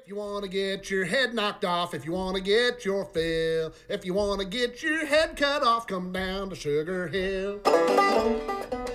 If you want to get your head knocked off, if you want to get your fill, if you want to get your head cut off, come down to Sugar Hill.